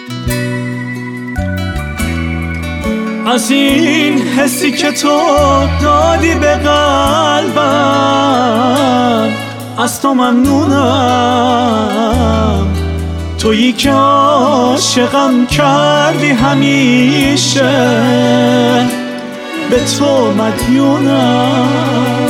از این حسی که تو دادی به قلبم از تو ممنونم. تویی که عاشقم کردی همیشه، به تو مدیونم.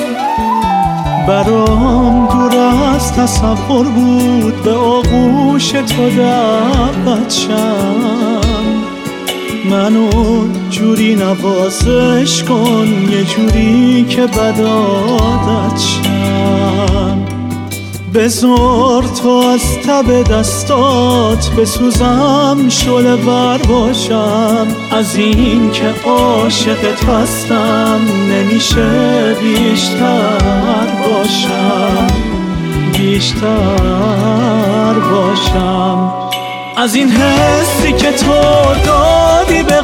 برام دور از تصور بود به آغوش تو دعوت شم. منو جوری نوازش کن، یه جوری که بد عادت شم. بذار تو از تب دستات بسوزم، شعله ور باشم. از این که عاشقت هستم نمیشه بیشتر باشم، بیشتر باشم. از این حسی که تو دادی به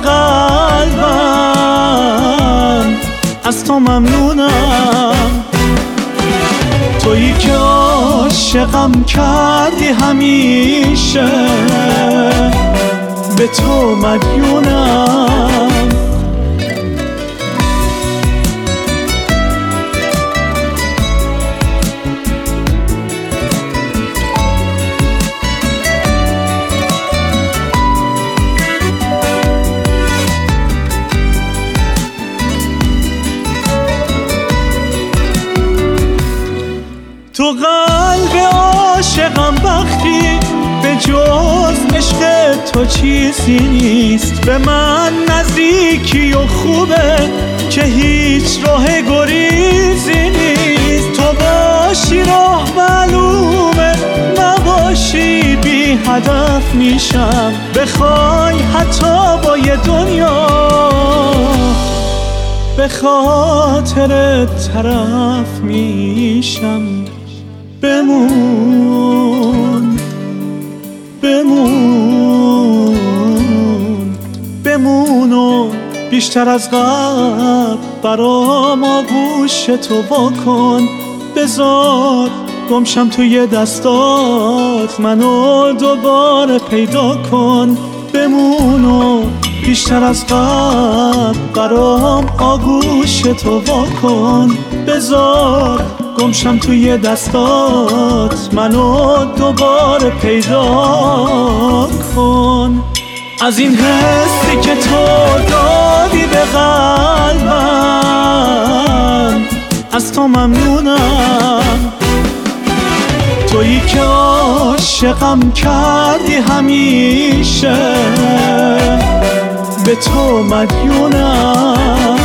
قلبم از تو ممنونم. تویی که عاشقم کردی همیشه، به تو مدیونم. تو قلب عاشقم وقتی به جز عشق تو چیزی نیست. به من نزدیکی و خوبه که هیچ راه گریزی نیست. تو باشی راه معلومه، نباشی بی هدف میشم. بخوای حتی با یه دنیا به خاطر طرف میشم. بمون بمون بمون و بیشتر از قبل برام آغوش تو واکن. بذار گمشم توی دستات، منو دوباره پیدا کن. بمون و بیشتر از قبل برام آغوش تو واکن. بذار گمشم توی دستات، منو دوباره پیدا کن. از این حسی که تو دادی به قلبم از تو ممنونم. تویی که عاشقم کردی همیشه، به تو مدیونم.